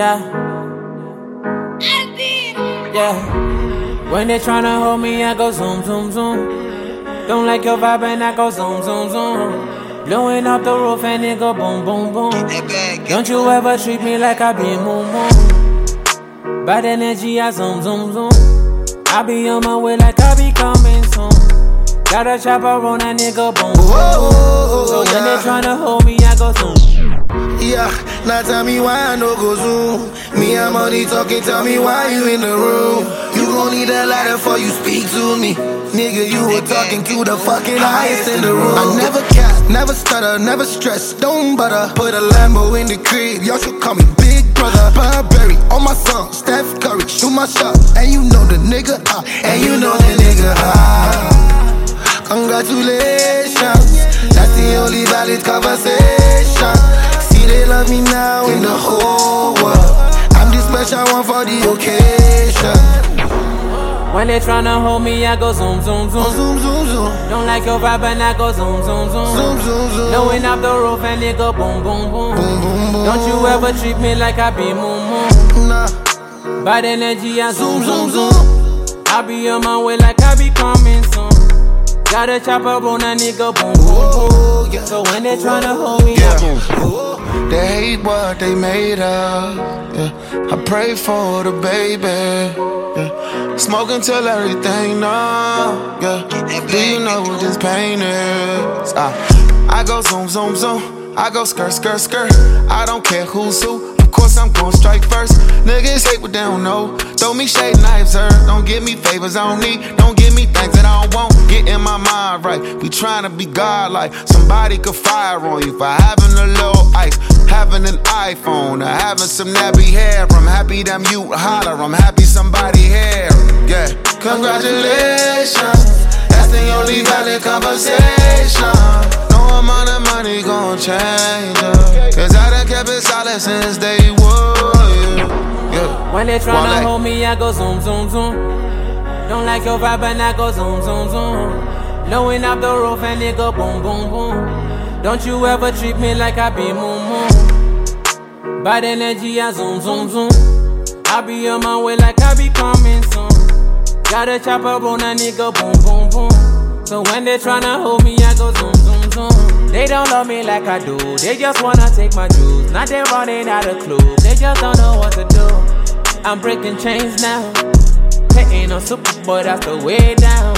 Yeah. When they tryna hold me, I go zoom, zoom, zoom. Don't like your vibe and I go zoom, zoom, zoom. Blowing up the roof and it go boom, boom, boom. Don't you ever treat me like I be moon, moon. Bad energy, I zoom, zoom, zoom. I be on my way like I be coming soon. Got a chopper on a nigga, boom, boom. Whoa, so when yeah. they tryna hold me, I go zoom. Yeah, now tell me why I no go zoom. Me and money talking, tell me why you in the room. You gon' need a ladder before you speak to me. Nigga, you were talking to the fucking highest in the room. I never cap, never stutter, never stress, don't butter. Put a Lambo in the crib, y'all should call me Big Brother. Burberry on my song, Steph Curry, shoot my shot. And you know the nigga hot, and you know the nigga hot. Congratulations, that's the only valid conversation. See, they love me now in the whole world. I'm the special one for the occasion. When they tryna hold me, I go zoom, zoom, zoom. Zoom, zoom, zoom. Don't like your vibe and I go zoom, zoom, zoom. Zoom, zoom, zoom. Blowing up the roof and it go boom, boom, boom. Boom, boom, boom. Don't you ever treat me like I be moon, moon. Nah. Bad energy, I zoom, zoom, Zoom, zoom. I be on my way like I be coming soon. Got a chopper on a nigga, boom, boom, Whoa, boom. yeah. So when they tryna hold me, I boom. They hate what they made of. Yeah. I pray for the baby. Yeah. Smoke until everything numb. Yeah. Do you know what this pain is? I go zoom, zoom, zoom. I go skirt, skirt, skirt. I don't care who's who. Of course I'm gon' strike first. Niggas hate what they don't know. Throw me shade knives, sir. Don't give me favors I don't need. Don't give me things that I don't want. Get in my mind right. We tryna be godlike. Somebody could fire on you for having a little ice, having an iPhone, or having some nappy hair. I'm happy them you holler. I'm happy somebody here. Yeah. Congratulations. That's the only valid conversation. No amount of money gon' change it. Cause I done kept it solid since day one. Yeah. When they tryna hold me, I go zoom, zoom, zoom. Don't like your vibe and I go zoom, zoom, zoom. Blowing up the roof and it go boom, boom, boom. Don't you ever treat me like I be moon, moon. Bad energy, I zoom, zoom, zoom. I be on my way like I be coming soon. Got a chopper on a nigga, boom, boom, boom. So when they tryna hold me, I go zoom, zoom, zoom. They don't love me like I do. They just wanna take my juice. Now they running out of clues. They just don't know what to do. I'm breaking chains now. They ain't no Superboy, that's the way down.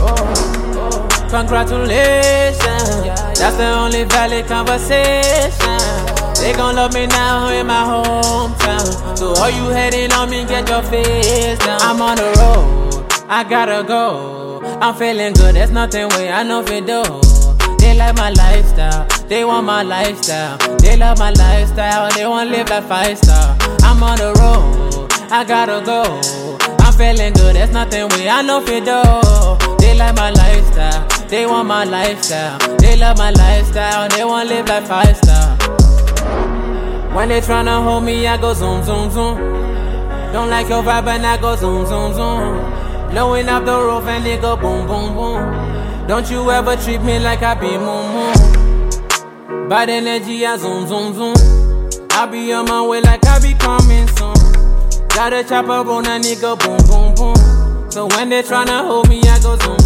Oh. Congratulations, that's the only valid conversation. They gon' love me now in my hometown. So all you hating on me, get your face down. I'm on the road, I gotta go. I'm feeling good, there's nothing way I know if it do. They like my lifestyle, they want my lifestyle. They love my lifestyle, they want live like 5-star. I'm on the road, I gotta go. I'm feeling good, there's nothing way I know if it do. They like my lifestyle, they want my lifestyle. They love my lifestyle, they want live like 5-star. When they tryna hold me, I go zoom, zoom, zoom. Don't like your vibe and I go zoom, zoom, zoom. Blowing up the roof and it go boom, boom, boom. Don't you ever treat me like I be moon, moon. Bad energy, I zoom, zoom, zoom. I be on my way like I be coming soon. Got a chopper on a nigga, boom, boom, boom. So when they tryna hold me, I go zoom,